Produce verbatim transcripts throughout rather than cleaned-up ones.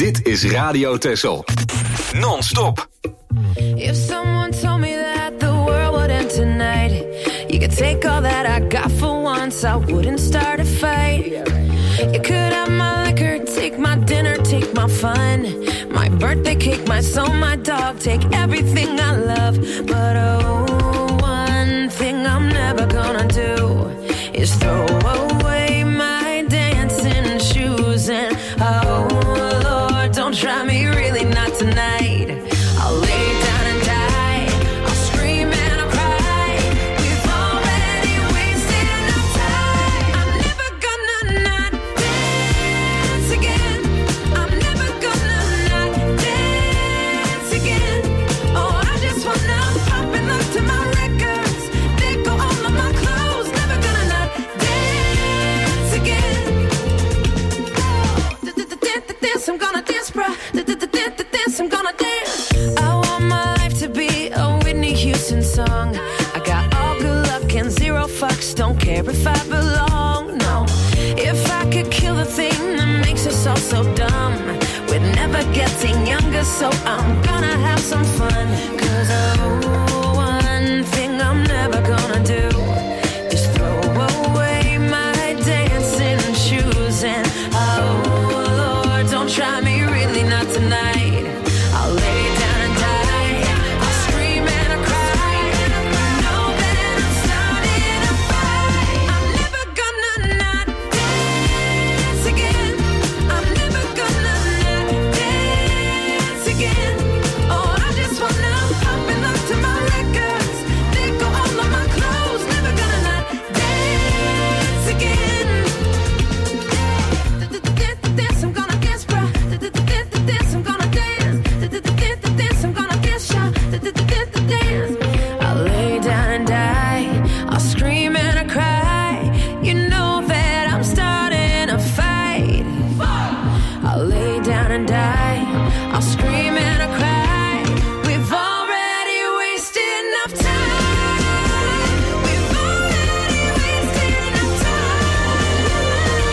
Dit is Radio Texel. Non-stop. If someone told me that the world would end tonight, you could take all that I got for once, I wouldn't start a fight. You could have my liquor, take my dinner, take my fun, my birthday cake, my soul, my dog, take everything I love. But oh, one thing I'm never gonna do is throw away my dancing shoes. And oh Lord, don't try me, really not tonight. I'll lay down and die, I'll scream and I'll cry. We've already wasted enough time. I'm never gonna not dance again. I'm never gonna not dance again. Oh, I just wanna pop and look to my records, let go all of my clothes. Never gonna not dance again. Dance, I'm gonna dance, bruh. Dance, I'm gonna dance. I want my life to be a Whitney Houston song. I got all good luck and zero fucks, don't care if I belong, no. If I could kill the thing that makes us all so dumb, we're never getting younger, so I'm gonna have some fun. Cause oh, one thing I'm never gonna do is throw away my dancing shoes. And oh Lord, don't try me, really not tonight. I'll lay down and die, I'll scream and I'll cry. Know that I'm starting a fight. I'm never gonna not dance again. I'm never gonna not dance again. Oh, I just wanna pop and look to my records, let go all of my clothes. Never gonna not dance again. Dance, I'm gonna dance, bruh. Dance, I'm gonna dance. Dance, I'm gonna dance, y'all. Dance. I'll lay down and die, I'll scream and I cry. You know that I'm starting a fight. I'll lay down and die, I'll scream and I cry. We've already wasted enough time. We've already wasted enough time.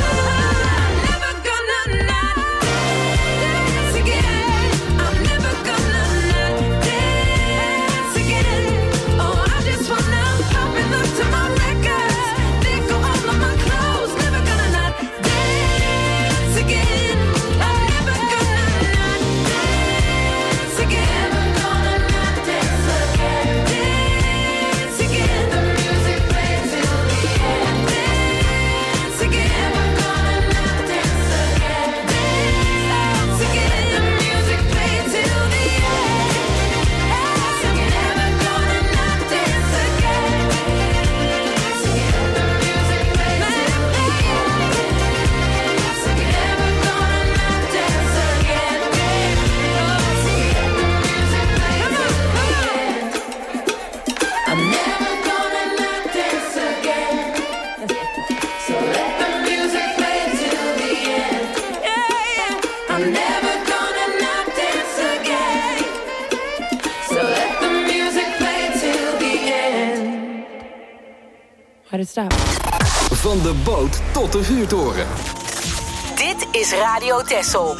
I'm never gonna not dance again. I'm never gonna not dance again. Oh, I just wanna pop and look to my records, let go all of my clothes. Never gonna not dance again. I'm never gonna not dance again. Never gonna not dance again. Dance again. The music plays till the end. Dance again. Never gonna not dance again. Dance again. The music plays till the end. Dance again. Never gonna not dance again. Dance again. The music plays till the end. Dance again. Never gonna not dance again. Dance again. The music plays till the end. I'm never gonna not dance again. So let the music play till the end. Yeah, yeah. I'm never gonna not dance again. So let the music play till the end. Why'd it stop? Van de boot tot de vuurtoren. Dit is Radio Texel.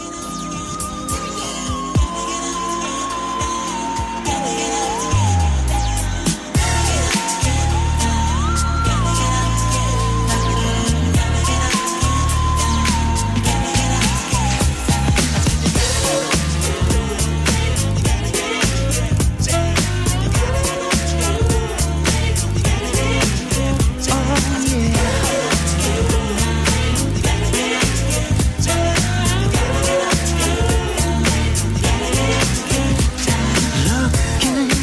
Looking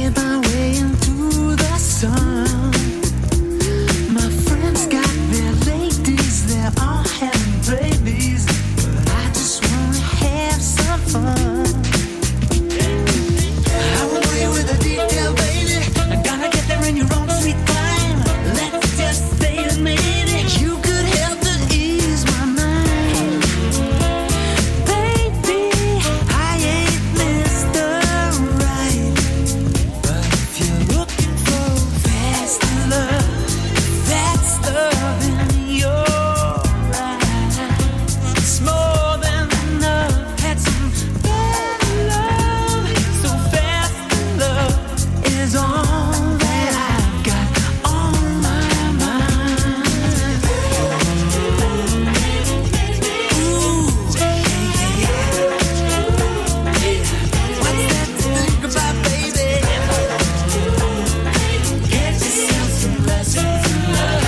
made my way into the sun. My friends got their ladies, they're all having babies, but I just wanna have some fun. I will play with the detail, baby. I'm gonna get there in your own sweet time. Let's just say a minute, you could help to ease my mind. Baby, I ain't Mister Right, but if you're looking for fast love, that's love in your eyes. It's more than enough. Had some bad love, so fast love is all that I've got on my mind. Ooh, yeah, yeah, yeah. What's that to think about, baby? Get yourself some lessons in love.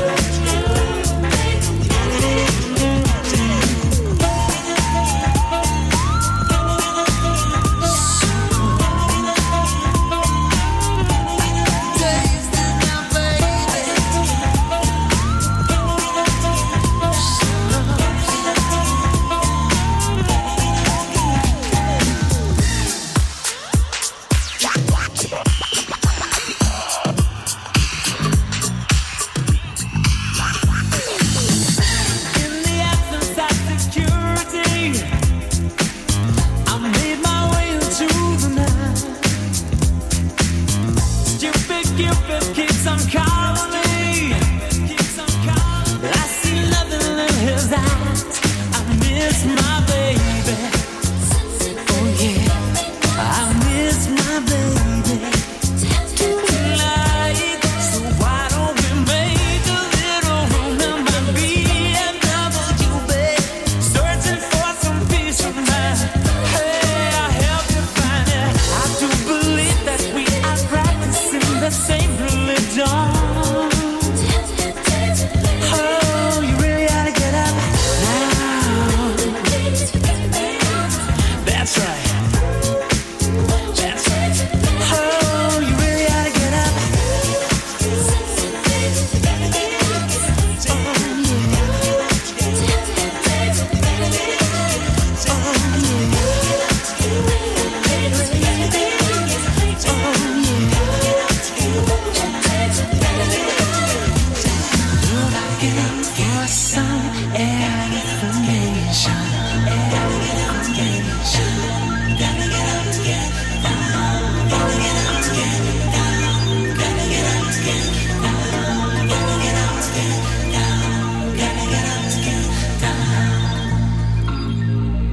Taste it now, baby. In the absence of security, I made my way into the night. Stupid Cupid keeps on calling me. I see nothing in his eyes. I miss my baby. Oh yeah, I miss my baby tonight. So why don't we make a little room in my B M W, babe? Searching for some peace of mind. Hey, I help you find it. I do believe that we are practicing the same religion. Oh, you really ought to get up now. That's right. That's right. Oh, you really ought to get up. Looking for some information. Information. Gotta get up, get down. Gotta get up, get down. Gotta get up, get down. Gotta get up, get down. Gotta get up, get down.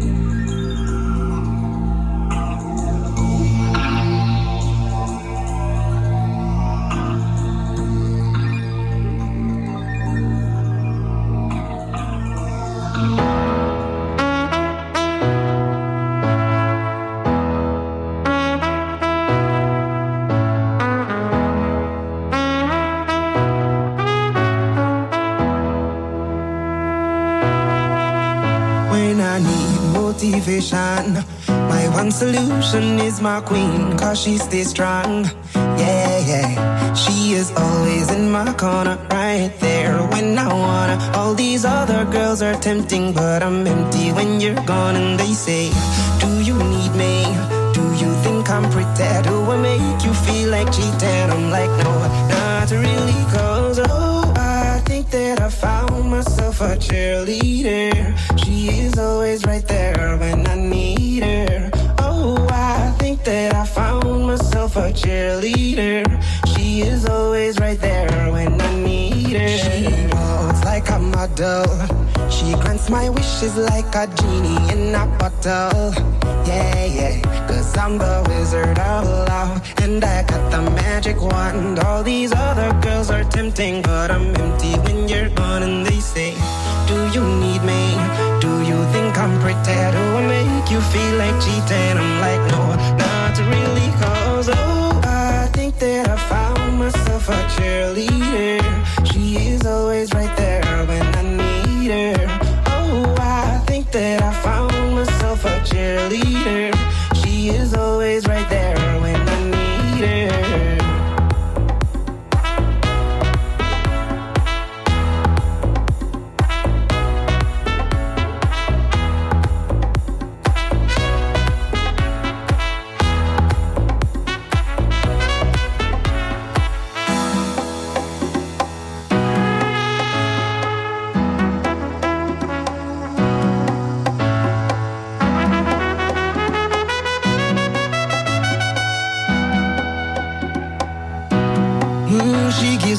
When I need motivation, my one solution is my queen, cause she stays strong. Yeah, yeah. She is always in my corner, right there when I wanna. All these other girls are tempting, but I'm empty when you're gone. And they say, do you need me? Do you think I'm pretty? Do I make you feel like cheating? I'm like, no, not really, cause oh, I think that I found myself a cheerleader. She is always right there when I need her. Oh, I think that I found myself a cheerleader. She is always right there when I need her. She walks like a model. She grants my wishes like a genie in a bottle. Yeah, yeah, cause I'm the wizard of love, and I got the magic wand. All these other girls are tempting, but I'm empty when you're gone. And they say, do you need me? Do you think I'm pretty? Do I make you feel like cheating? I'm like, no, not really, cause oh, I think that I found myself a cheerleader. She is always right there when I need her. Oh, I think that I found myself a cheerleader. She is always right there when I need her.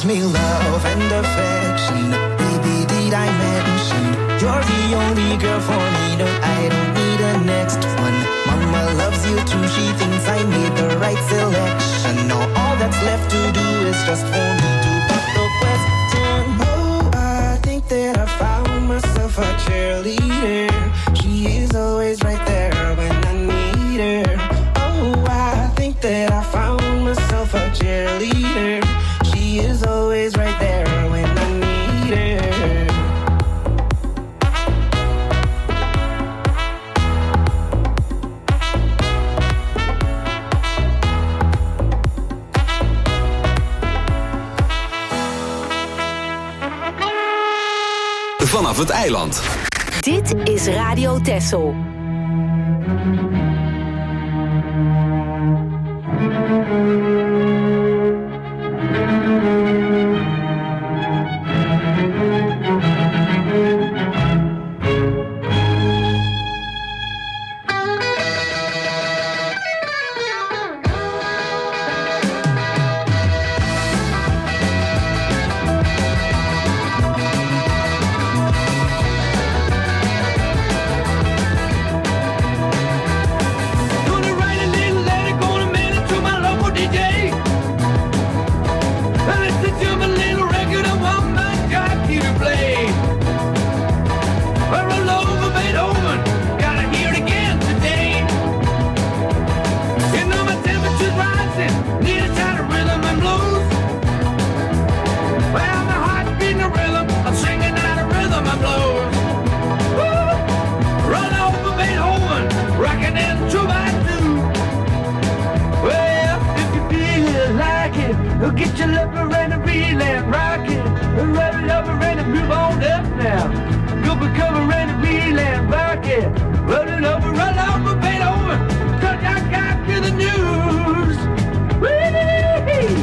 gives me love and affection. Baby, did I mention you're the only girl for me? No, I don't need a next one. Mama loves you too. She thinks I made the right selection. Now all that's left to do is just for me to put the question. Oh, I think that I found myself a cheerleader. She is always right there when I need her. Oh, I think that I found myself a cheerleader. She is always right there when I need her. Vanaf het eiland. Dit is Radio Texel. Get your lover and a reel and rock it. Rub it over and a move on up now. Go become a and a reel and rock it. Roll it over, roll over, bend over. Cause I got you the news. Whee!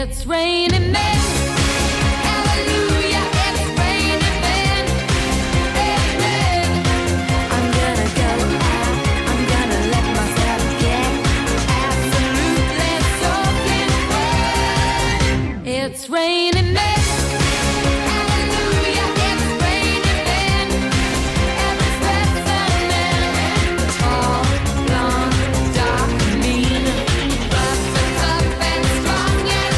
It's raining men. Hallelujah, it's raining men. Amen. I'm gonna go out. I'm gonna let myself get absolutely soaking wet. It's raining men. Hallelujah, it's raining men. Every sweat's a man. Tall, blonde, dark, mean. Rough and tough and strong and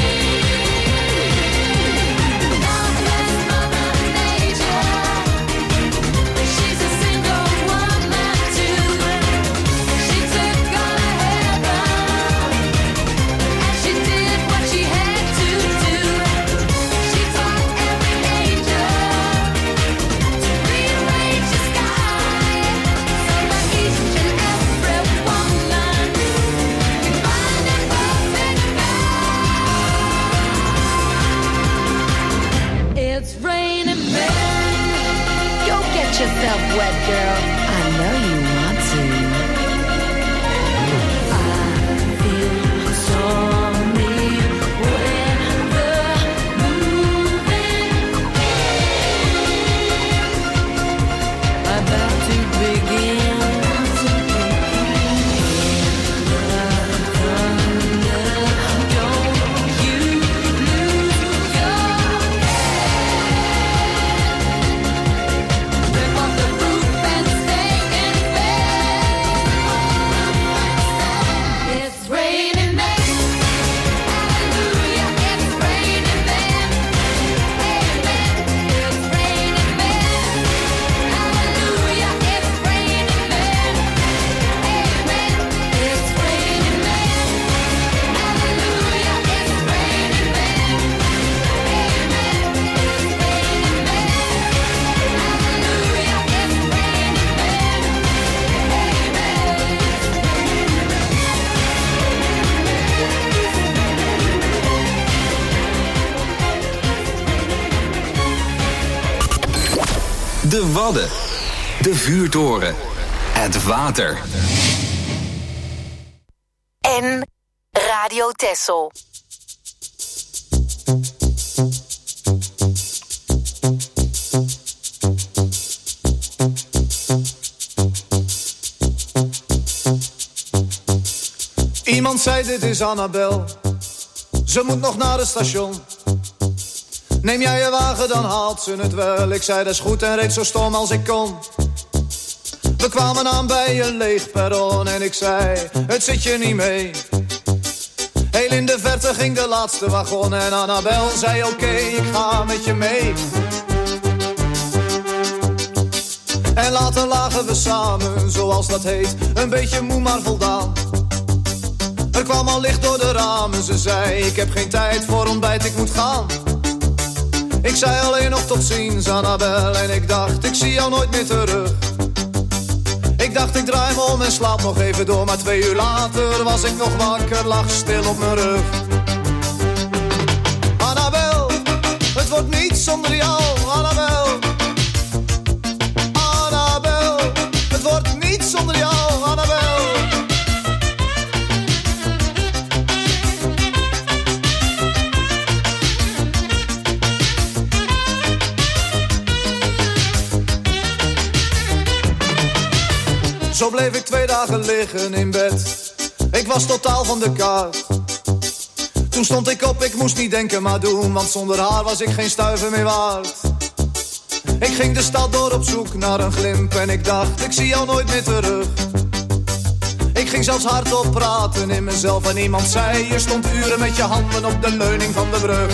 mean. Godless Mother Nature. She's a single woman too. She took on a heaven, and she did what she had to do. She taught every angel to rearrange the sky, so that each and every woman can find a perfect guy. It's raining men. Go get yourself wet, girl. I know you want to. I feel stormy weather moving about to begin. Don't you lose your rip off the roof and stay in bed. It's raining men. Hallelujah, it's raining men. Amen. It's raining men. Hallelujah, it's raining men. Amen. It's raining men. Hallelujah, it's raining men. Amen. It's raining men. Hallelujah, it's raining De Wadden. De vuurtoren. Het water. En Radio Texel. Iemand zei dit is Annabel. Ze moet nog naar het station. Neem jij je wagen, dan haalt ze het wel. Ik zei dat is goed en reed zo stom als ik kon. We kwamen aan bij een leeg perron en ik zei, het zit je niet mee. Heel in de verte ging de laatste wagon en Annabel zei oké, ik ga met je mee. En later lagen we samen, zoals dat heet, een beetje moe maar voldaan. Er kwam al licht door de ramen, ze zei, ik heb geen tijd voor ontbijt, ik moet gaan. Ik zei alleen nog tot ziens, Annabel, en ik dacht, ik zie jou nooit meer terug. Ik dacht, ik draai me om en slaap nog even door, maar twee uur later was ik nog wakker, lag stil op mijn rug. Annabel, het wordt niet zonder jou, Annabel. Annabel, het wordt niet zonder jou, Annabel. Zo bleef ik twee dagen liggen in bed. Ik was totaal van de kaart. Toen stond ik op, ik moest niet denken maar doen, want zonder haar was ik geen stuiver meer waard. Ik ging de stad door op zoek naar een glimp en ik dacht, ik zie jou nooit meer terug. Ik ging zelfs hardop praten in mezelf en iemand zei, je stond uren met je handen op de leuning van de brug.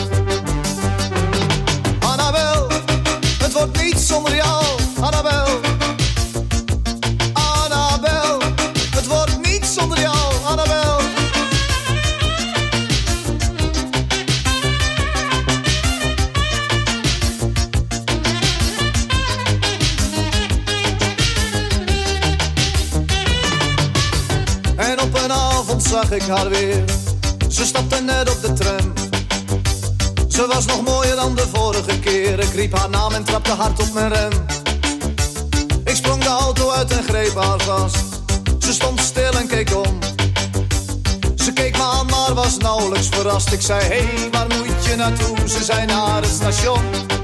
Annabel, het wordt niet zonder jou, Annabel. Annabel, het wordt niet zonder jou, Annabel. En op een avond zag ik haar weer. Ze stapte net op de tram. Ze was nog mooier dan de vorige keer. Ik riep haar naam en trapte hard op mijn rem. Ik sprong de auto uit en greep haar vast. Ze stond stil en keek om. Ze keek me aan, maar maar was nauwelijks verrast. Ik zei, hé, hey, waar moet je naartoe? Ze zei naar het station.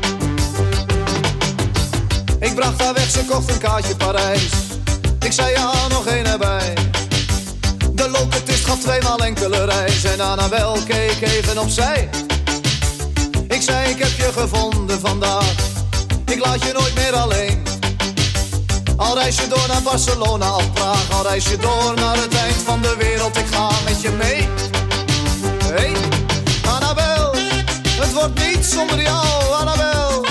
Ik bracht haar weg, ze kocht een kaartje Parijs. Ik zei, ja, nog één erbij. De locatist gaf tweemaal enkele reis. En Annabel keek even opzij. Ik zei, ik heb je gevonden vandaag. Ik laat je nooit meer alleen. Al reis je door naar Barcelona of Praag. Al reis je door naar het eind van de wereld. Ik ga met je mee. Hey, Annabel, het wordt niet zonder jou, Annabel.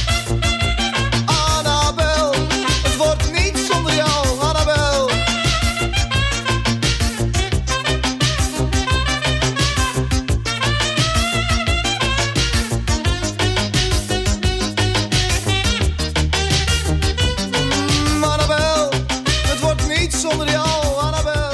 Annabel, het wordt niet zonder jou, Annabel. Mm, Annabel, het wordt niet zonder jou, Annabel.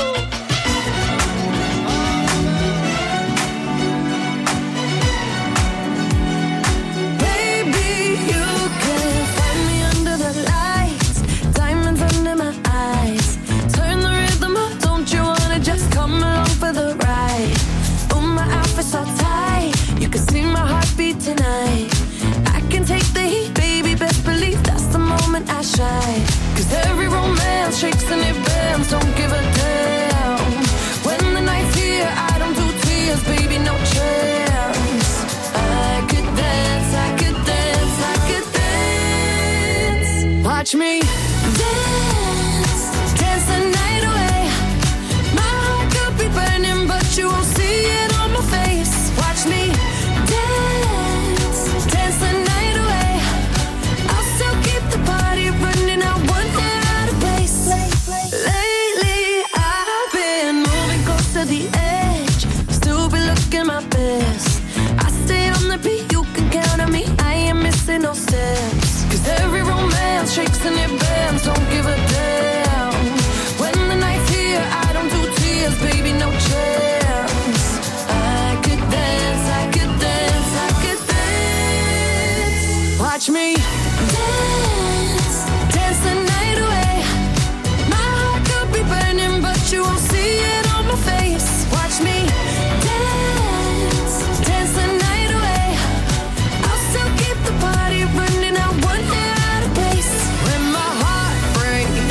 Tonight I can take the heat, baby, best believe that's the moment I shine. Cause every romance shakes and it bends, don't give a damn. When the night's here, I don't do tears, baby, no chance. I could dance, I could dance, I could dance. Watch me dance, dance the night away. My heart could be burning, but you won't see it on my face. Watch me dance, dance the night away. I'll still keep the party running. I want it out of place. Lately I've been moving close to the edge, still be looking my best. I stay on the beat, you can count on me. I ain't missing no steps. Cause every romance shakes and it bends, don't give a damn. When the night's here, I don't do tears, baby, no chance. I could dance, I could dance, I could dance. Watch me dance, dance the night away. My heart could be burning, but you won't see it on my face. Watch me dance, dance the night away. I'll still keep the party running. I want it out of place. When my heart breaks,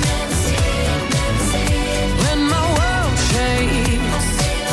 when my world shakes,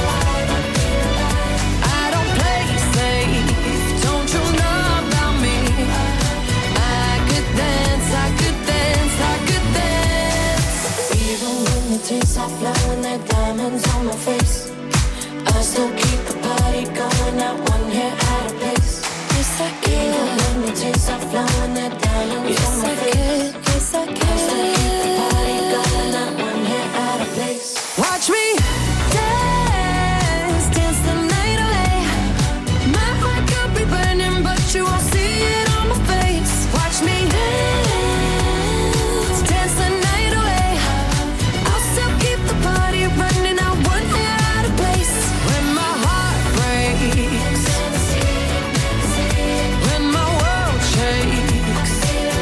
I don't play safe, don't you know about me? I could dance, I could dance, I could dance. Even when the tears stop flowing, there diamonds on my face, I still keep the party going, not one hair out of place. Yes, I can. Even when the tears stop flowing, there diamonds on my face. Yes, I can. I still keep the party going, not one hair out of place. Watch me dance, dance the night away. My heart could be burning, but you won't see it on my face. Watch me dance, dance the night away. I'll still keep the party running. I want it out of place. When my heart breaks, when my world shakes,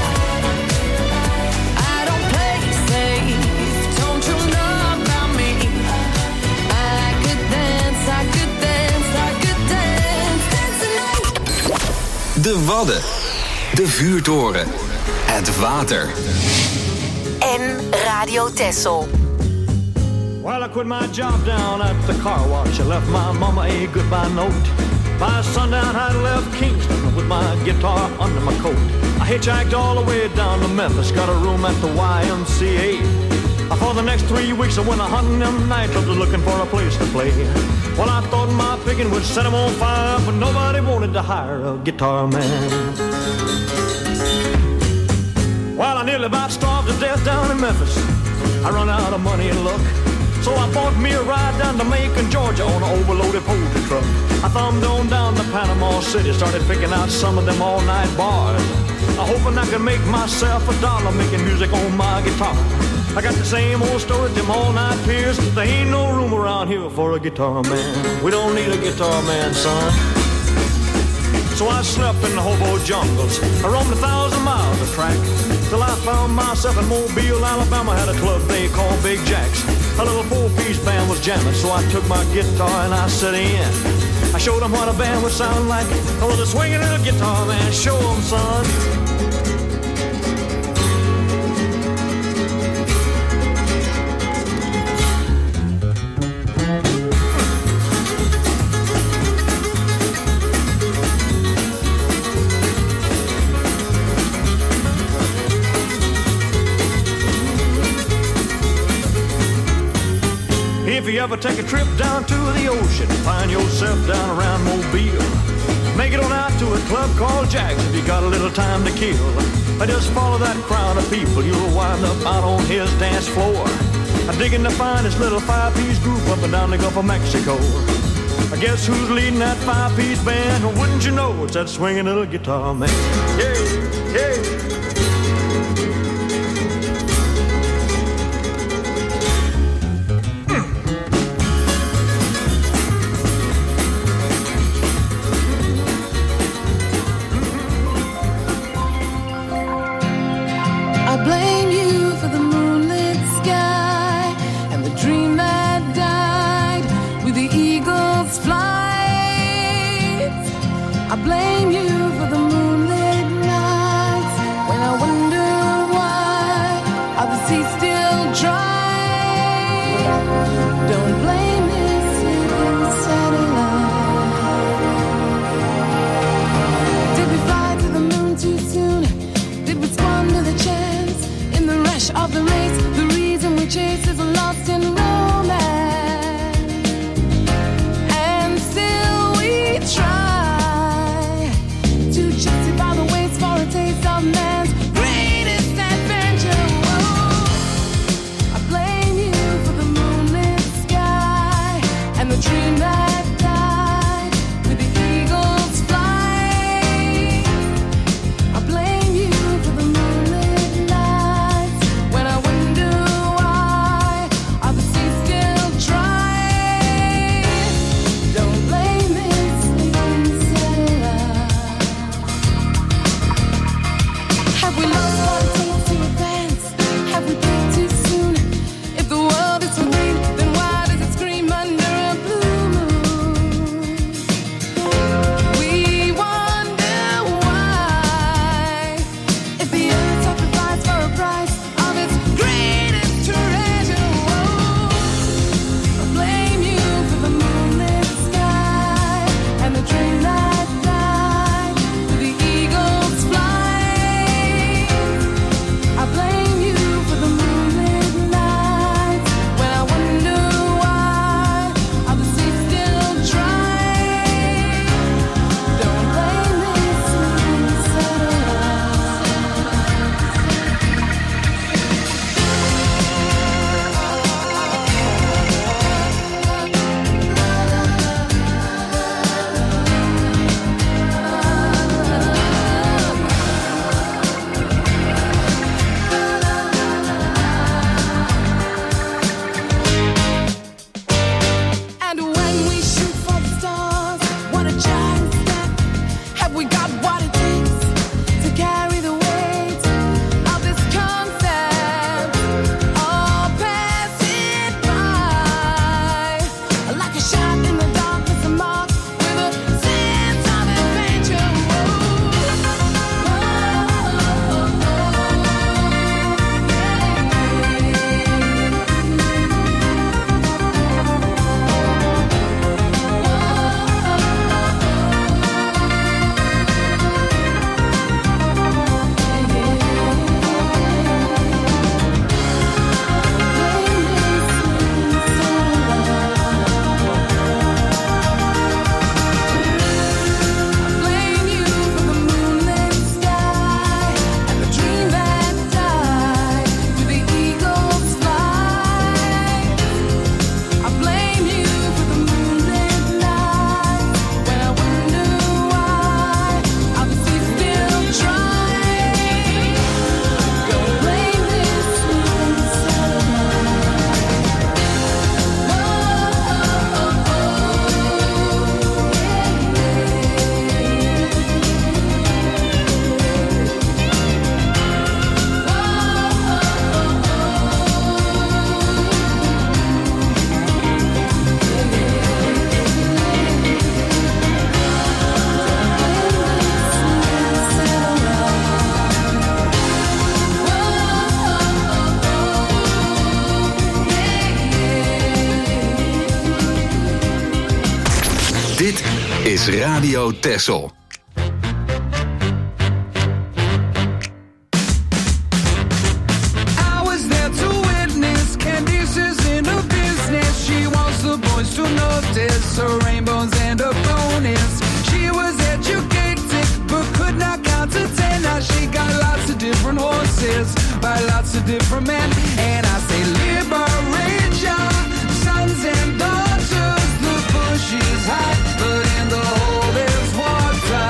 I don't play safe, don't you know about me? I could dance, I could dance, I could dance, dance the night. De Wadden. De Vuurtoren. Het water. En Radio Texel. Well, I quit my job down at the car wash. I left my mama a goodbye note. By sundown, I left Kingston with my guitar under my coat. I hitchhiked all the way down to Memphis, got a room at the Y M C A. For the next three weeks, I went a hunting them nightclubs looking for a place to play. Well, I thought my picking would set them on fire, but nobody wanted to hire a guitar man. Well, I nearly about starved to death down in Memphis. I run out of money and luck, so I bought me a ride down to Macon, Georgia on an overloaded poultry truck. I thumbed on down to Panama City, started picking out some of them all-night bars. I hoping I could make myself a dollar making music on my guitar. I got the same old story, them all-night peers. There ain't no room around here for a guitar man. We don't need a guitar man, son. So I slept in the hobo jungles. I roamed a thousand miles of track till I found myself in Mobile, Alabama. Had a club they called Big Jack's. A little four-piece band was jamming, so I took my guitar and I set in. I showed them what a band would sound like. I was a swinging little guitar man. Show them, son. If you ever take a trip down to the ocean, find yourself down around Mobile, make it on out to a club called Jack's if you got a little time to kill. I just follow that crowd of people, you'll wind up out on his dance floor. I'm digging to find this little five-piece group up and down the Gulf of Mexico. I guess who's leading that five-piece band? Well, wouldn't you know it's that swinging little guitar man? Yeah, yeah. To just is Radio Texel. I was there to witness Candice is in her business. She wants the boys to notice her rainbows and her bonus. She was educated but could not count to ten. Now she got lots of different horses by lots of different men. And I say liberate your sons and daughters. The bush is hot, but in the hole there's water.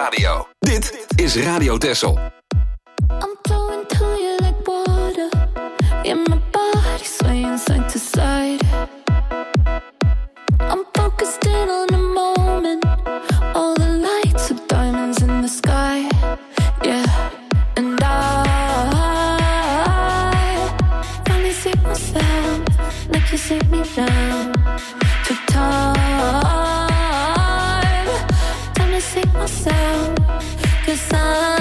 radio. Dit is Radio Texel. I'm flowing to you like water. In my body swaying side to side. I'm focused in on the moment. All the lights are diamonds in the sky. Yeah, and I finally see myself like you see me now. To time, time to see myself. 'Cause I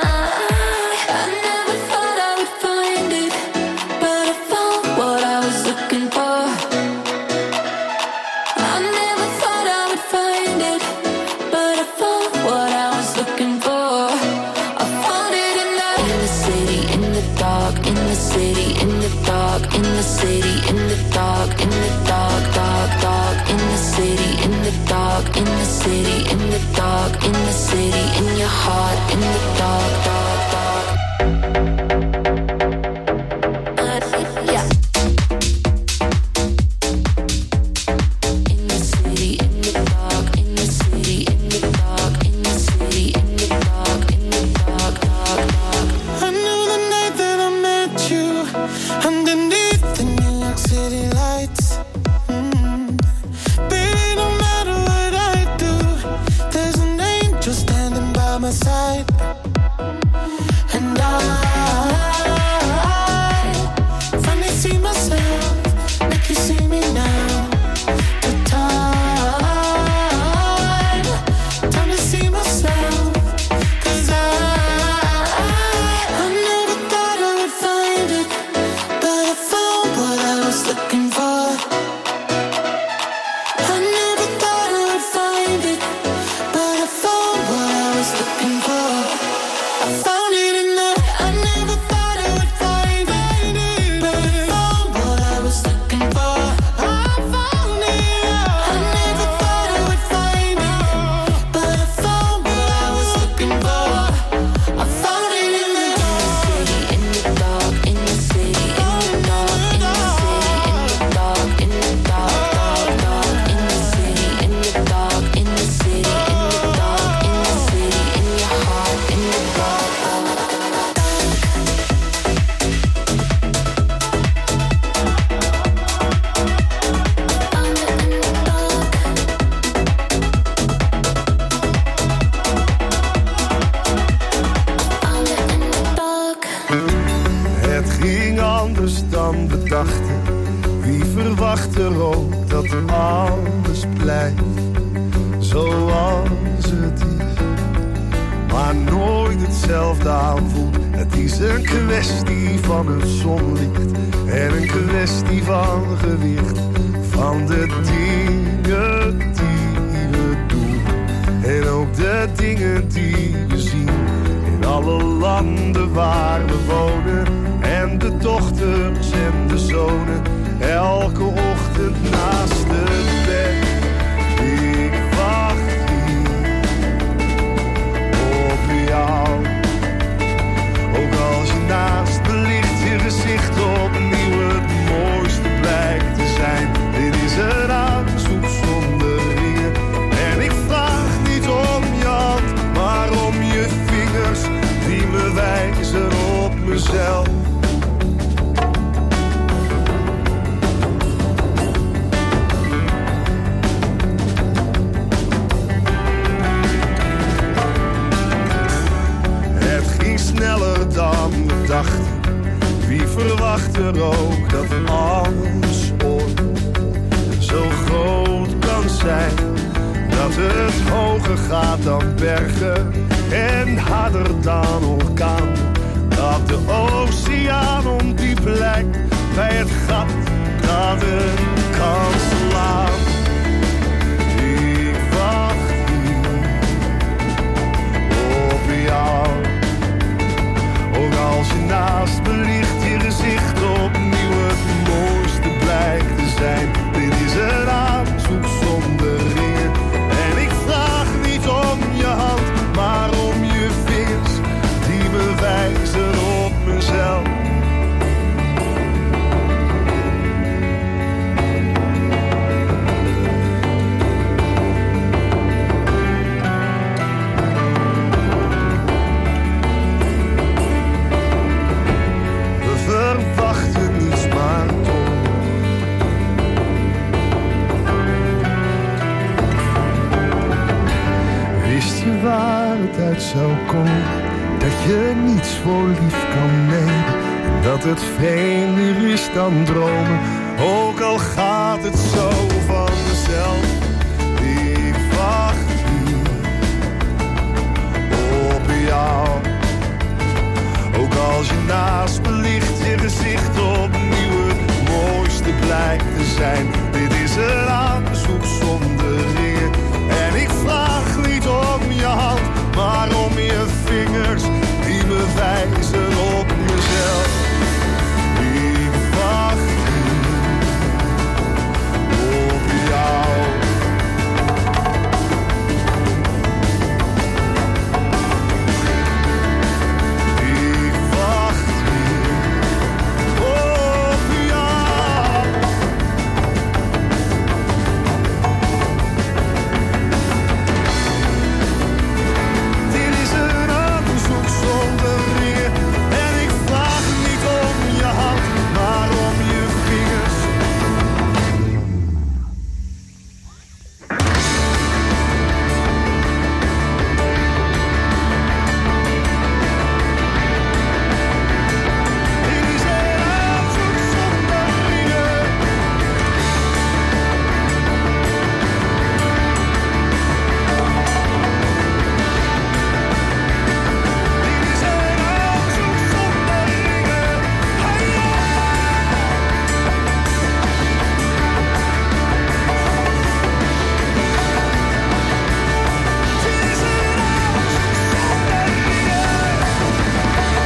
in the city, in the dark, in the city, in your heart, in the dark, dark, dark. Uh, yeah. In the city, in the dark, in the city, in the dark, in the city, in the dark, in the dark, dark, dark. I knew the night that I met you underneath the New York City lights. My side, and I finally see myself like you see me now. The time, time to see myself, 'cause I, I never thought I would find it, but I found what I was looking for. I never thought I would find it, but I found what I was looking for. I found it in the. I never thought I would find it, but I found what I was looking for. I found it. I never thought I would find it, but I found what I was looking for. I found it in the city, in the dark, in the city, in the dark, in the city, in the dark, in the dark, dark, dark, in the city, in the dark, in the city, in the dark, in the city, in your heart, in the dark, dark, dark. Het ging anders dan we dachten. Wie verwacht er ook dat alles blijft zoals het is, maar nooit hetzelfde aanvoelt. Het is een kwestie van het zonlicht en een kwestie van gewicht van de dingen die we doen en ook de dingen die we zien in alle landen waar we wonen. En de dochters en de zonen, elke ochtend naast het bed. Ik wacht hier op jou. Ook als je naast me ligt, je gezicht opnieuw het mooiste blijkt te zijn. Dit is een aanzoek zonder ringen. En ik vraag niet om je hand, maar om je vingers die me wijzen op mezelf. Sneller dan we dachten. Wie verwacht er ook dat alles ooit zo groot kan zijn, dat het hoger gaat dan bergen en harder dan orkaan, dat de oceaan ondiep lijkt bij het gat dat een kan slaan. Ik wacht hier op jou. Ook als je naast me ligt, je gezicht opnieuw het mooiste blijkt te zijn. Dit is een aanzoek zonder ringen. En ik vraag niet om je hand, maar om je vingers die me wijzen op mezelf. verwachtte niets, maar toch. Wist je waar het uit zou komen? Dat je niets voor lief kan nemen. En dat het vreemder is dan dromen. Ook al gaat het zo vanzelf. Ik wacht hier op jou. Ook als je naast me ligt, je gezicht opnieuw het mooiste blijkt te zijn. Dit is een aanzoek zonder ringen. En ik vraag niet om je hand, maar om je vingers die me wijzen op mezelf. Ik wacht op jou. Ik wacht op jou. Dit is een aanzoek zonder ringen. En ik vraag niet om je hand, maar om je vingers. Dit is een aanzoek zonder ringen. Dit is een aanzoek zonder ringen. Hey, dit is een aanzoek zonder ringen.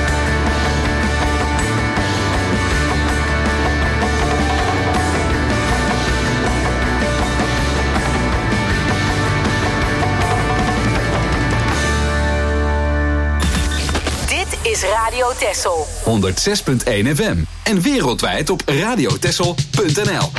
Dit is Radio Texel. honderdzes punt één F M. En wereldwijd op radiotexel punt n l.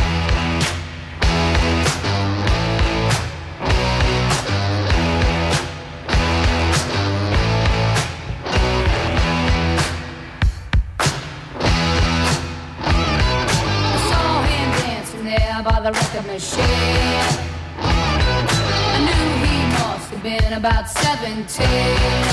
I saw him dancing there by the record machine. I knew he must have been about seventeen.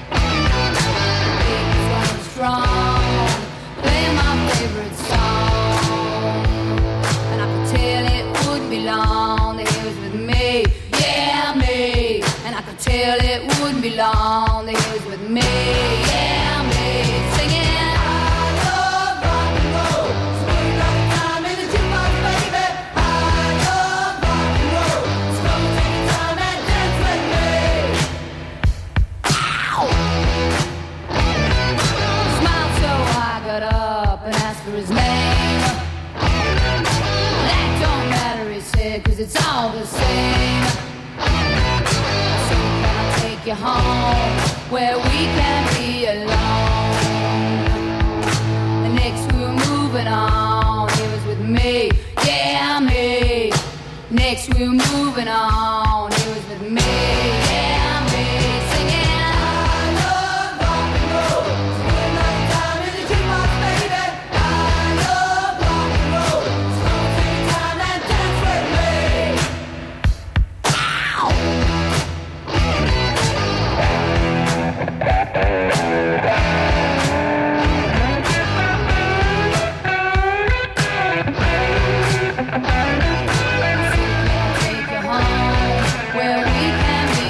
He was running strong, playing my favorite song. And I could tell it wouldn't be long that he was with me, yeah, me. And I could tell it wouldn't be long that he was with me, yeah, me. Singing, I love rock and roll. So put another time in the jukebox, baby. I love rock and roll. So come and take your time and dance with me. Ow! Smiled so I got up and asked for his name. That don't matter, he said, 'cause it's all the same. So can I take you home where we can be alone? And next we were moving on, he was with me, yeah, me. Next we were moving on, he was with me, yeah, me. Singing, I love rock and roll. So put another time in the jukebox, baby. I love rock and roll. So come and take your time and dance with me. Ow! Take you home where we can be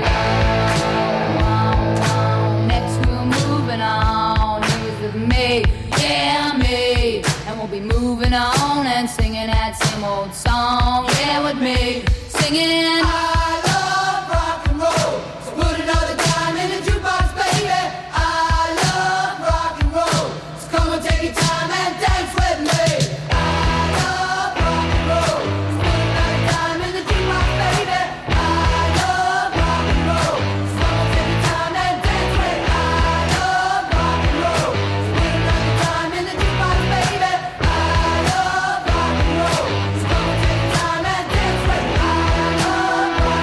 alone. Next we're moving on. He was with me, yeah, me. And we'll be moving on and singing that same old song, yeah, with me. Singing, I love rock and roll. So put another dime in the jukebox, baby. I love rock and roll. So come and take your time and dance with me. I love rock and roll. So put another dime in the jukebox, baby. I love rock and roll. So come and take your time and dance with me. I love rock and roll. So put another dime in the jukebox, baby. I love rock and roll. So come and take your time and dance with me. I love rock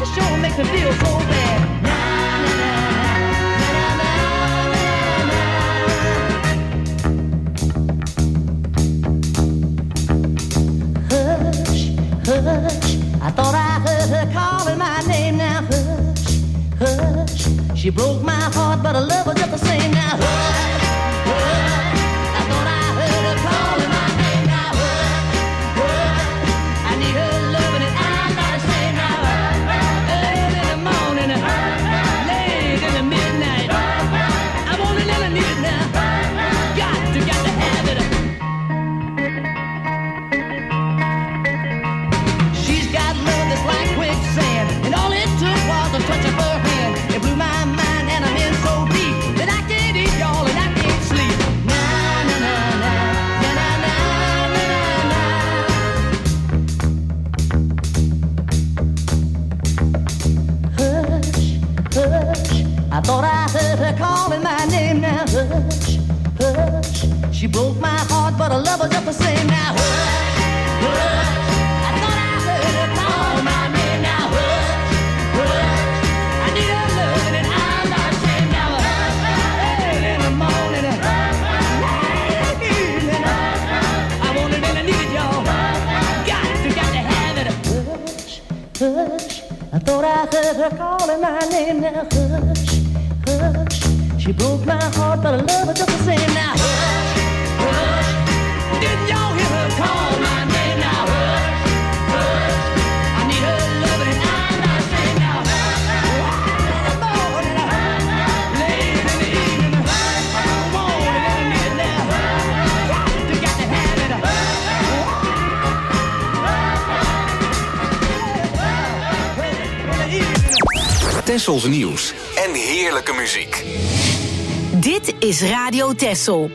sure makes me feel so bad. Na, na, na, na, na, na, na. Hush, hush, I thought I heard her calling my name. Now hush, hush, she broke my heart, but I love her just the same. Now hush, hush, I thought I heard her calling my name. Now hush, hush, I need her loving and I'm not ashamed. Now early in the morning, late in the midnight, I want it and I need it now. Got to, got to have it. She's got love that's like quicksand, and all it took was a touch of her hand. It blew my mind and I'm in so deep that I can't eat, y'all, and I can't sleep. Na na na na na na na na na. Hush, hush, I thought I heard her calling my name. Now hush, hush, she broke my heart, but I love her just the same. Now hush, hush, I thought I heard her call my name. Now hush, hush, I need her loving and I'm not ashamed. Now early in the morning, late evening, I want it and I need it, y'all. Got to, got to have it. Hush, hush, I thought I heard her calling my name. Now hush, hush, she broke my heart, but I love her just the same. Now hush, hush, didn't y'all hear her call my name? Now hush, hush, I need her loving and I'm not ashamed. Now early in the morning, late in the evening, I want it and I need it now. Got to, got to have it. Tessels nieuws en heerlijke muziek. Dit is Radio Tessel.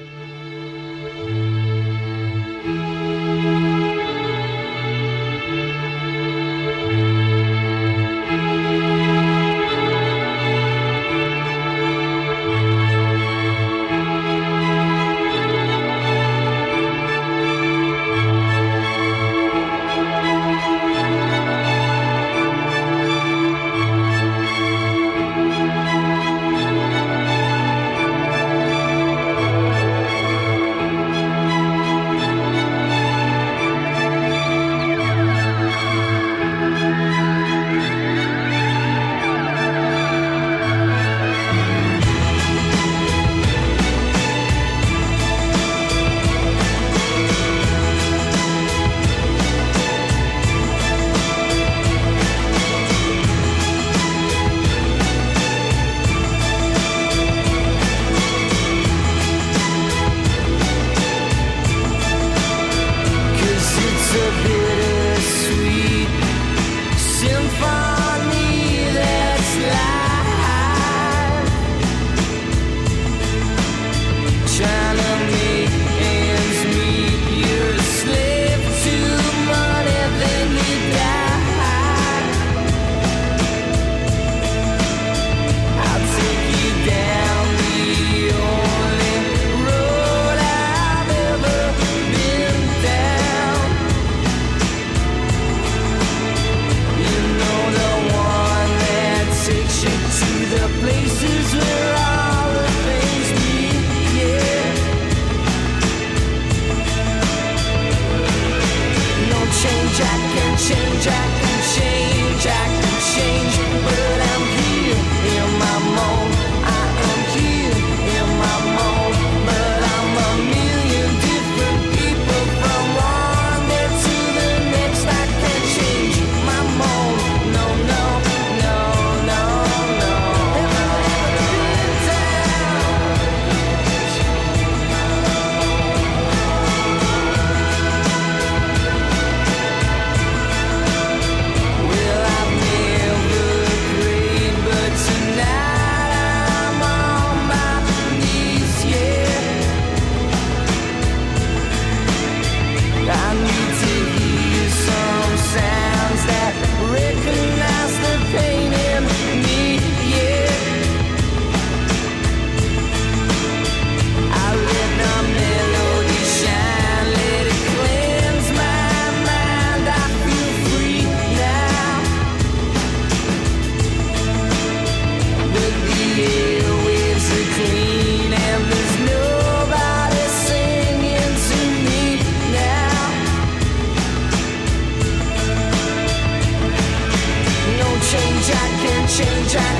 change.